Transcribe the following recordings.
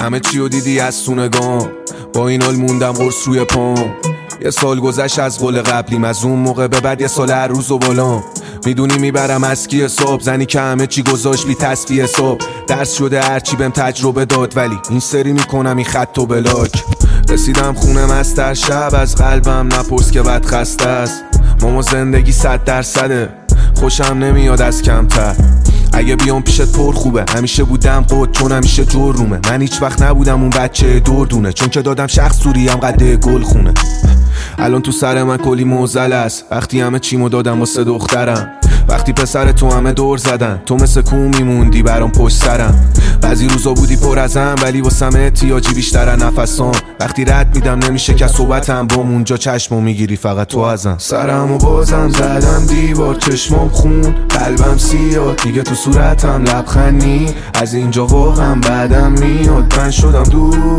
همه چیو دیدی از سونگام، با این حال موندم قرص روی پام. یه سال گذشت از قول قبلیم، از اون موقع به بعد یه سال هر روز و بالام. میدونی میبرم اسکی صبح، زنی که همه چی گذاشت بی تصفیه صبح. درس شده هرچی بهم تجربه داد، ولی این سری میکنم این خط و بلاک. رسیدم خونه مستر شب، از قلبم نپرس که بد خسته است. ماما زندگی 100%، خوشم نمیاد از کمتر. اگه بیام پیشت پر خوبه، همیشه بودم قد چون همیشه جور رومه. من هیچ وقت نبودم اون بچه دردونه، چون که دادم شخص سوریم قده گل خونه. الان تو سر من کلی موزل است، وقتی همه چیمو دادم واسه دخترم. وقتی پسر تو همه دور زدن، تو مثل کوم میموندی برام پشت سرم. بعضی روزا بودی پر ازم، ولی واسم احتیاجی بیشتر نفسام. وقتی رد میدم نمیشه که صحبتم بام، اونجا چشمو میگیری فقط تو ازم. سرمو بازم زدم دیوار، چشمام خون، قلبم سیاه، دیگه تو صورتم لبخندی. از اینجا واقعا بعدم میاد، من شدم دور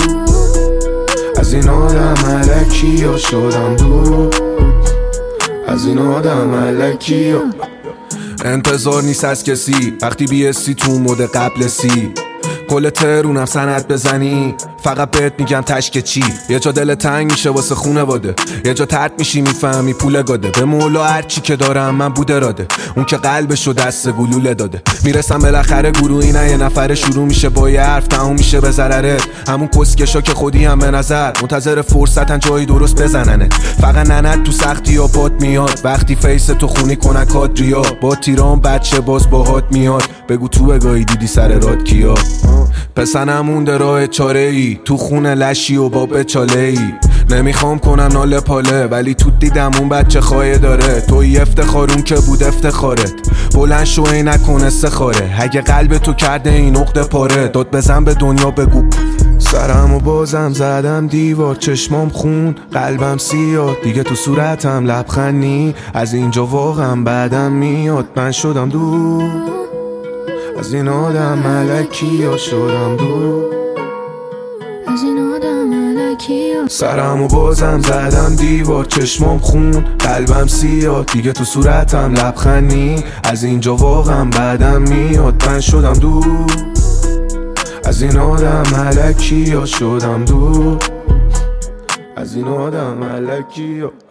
از این آدم ملکی ها، شدم دور از این آدم ملکی ها. انتظار نیست از کسی وقتی بیستی تو مود قبل سی. کل ترونم سند بزنی، فقط بهت میگم تشک چی. یه جا دل تنگ میشه واسه خونواده، یه جا ترد میشی میفهمی پول گاده. به مولا هرچی که دارم من بود اراده، اون که قلبشو دست گلوله داده. میرسم بالاخره گروهی، نه یه نفره شروع میشه با یه حرف تموم میشه به ضررت. همون کسکشا که خودی هم به نظر منتظر فرصتن جایی درست بزننت. فقط ننت تو سختی ها پات میاد، وقتی فیس تو خونی کنن کادریا. با تیران بچه باز باهات میاد، بگو تو بگاهی دیدی سر راد کیا. پسنم مونده راه چاره ای، تو خونه لشی و با بچاله ای. نمیخوام کنم ناله پاله، ولی تو دیدم اون بچه خواهی داره. توی افتخارون که بود افتخارت، بلند شو ای نکن استخاره. اگه قلب تو کرده این عقده پاره، داد بزن به دنیا بگو. سرمو بازم زدم دیوار، چشمام خون، قلبم سیاه، دیگه تو صورتم لبخندی. از اینجا واقعا بعدم میاد، من شدم دور از این آدم ملکی ها، شدم دور از این آدم ملکی ها. سرمو بازم زدم دیوار، چشمام خون، قلبم سیاه، دیگه تو صورتم لبخندی. از اینجا واقعا بعدم میاد، من شدم دور از این آدم ملکی ها، شدم دور از این آدم ملکی ها.